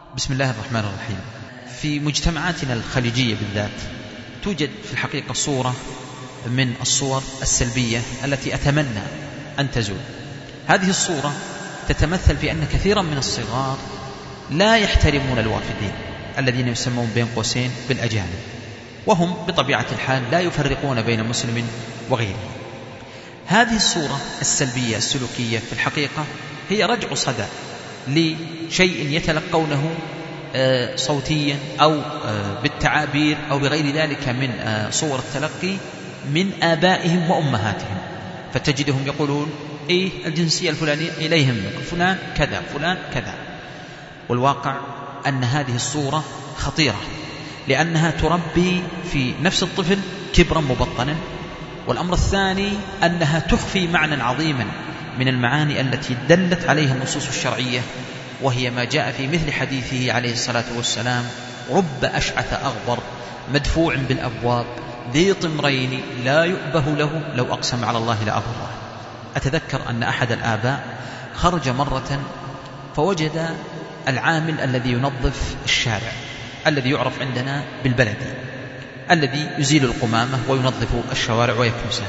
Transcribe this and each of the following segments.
بسم الله الرحمن الرحيم. في مجتمعاتنا الخليجية بالذات توجد في الحقيقة صورة من الصور السلبية التي أتمنى أن تزول. هذه الصورة تتمثل في أن كثيرا من الصغار لا يحترمون الوافدين الذين يسمون بين قوسين بالأجانب، وهم بطبيعة الحال لا يفرقون بين مسلم وغيره. هذه الصورة السلبية السلوكية في الحقيقة هي رجع صدى لشيء يتلقونه صوتيا أو بالتعابير أو بغير ذلك من صور التلقي من آبائهم وأمهاتهم، فتجدهم يقولون إيه الجنسية الفلانية إليهم فلان كذا فلان كذا. والواقع أن هذه الصورة خطيرة، لأنها تربي في نفس الطفل كبرا مبطنا. والأمر الثاني أنها تخفي معنى عظيما من المعاني التي دلت عليها النصوص الشرعية، وهي ما جاء في مثل حديثه عليه الصلاة والسلام: رب أشعث أغبر مدفوع بالأبواب ذي طمرين لا يؤبه له لو أقسم على الله لأبره. أتذكر أن أحد الآباء خرج مرة فوجد العامل الذي ينظف الشارع الذي يعرف عندنا بالبلدي، الذي يزيل القمامة وينظف الشوارع ويكنسها.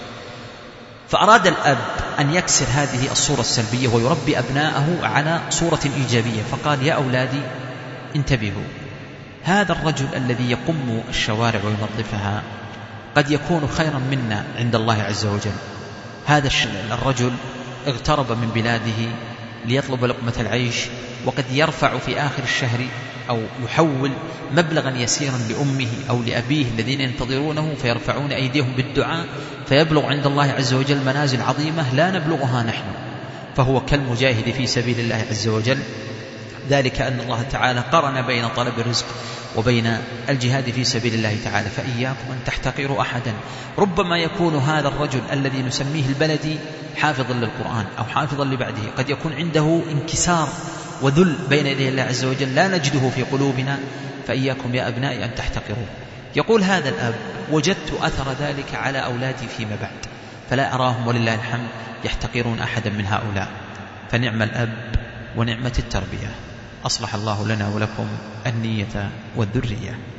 فأراد الأب أن يكسر هذه الصورة السلبية ويربي أبناءه على صورة إيجابية، فقال: يا أولادي انتبهوا، هذا الرجل الذي يقم الشوارع وينظفها قد يكون خيرا منا عند الله عز وجل. هذا الرجل اغترب من بلاده ليطلب لقمة العيش، وقد يرفع في آخر الشهر أو يحول مبلغا يسيرا لأمه أو لأبيه الذين ينتظرونه، فيرفعون أيديهم بالدعاء، فيبلغ عند الله عز وجل منازل عظيمة لا نبلغها نحن. فهو كالمجاهد في سبيل الله عز وجل، ذلك أن الله تعالى قرن بين طلب الرزق وبين الجهاد في سبيل الله تعالى. فإياكم أن تحتقروا أحدا. ربما يكون هذا الرجل الذي نسميه البلدي حافظا للقرآن أو حافظا لبعده، قد يكون عنده انكسار وذل بين يدي الله عز وجل لا نجده في قلوبنا. فإياكم يا أبنائي أن تحتقروه. يقول هذا الأب: وجدت أثر ذلك على أولادي فيما بعد، فلا أراهم ولله الحمد يحتقرون أحدا من هؤلاء. فنعم الأب ونعمة التربية. أصلح الله لنا ولكم النية والذرية.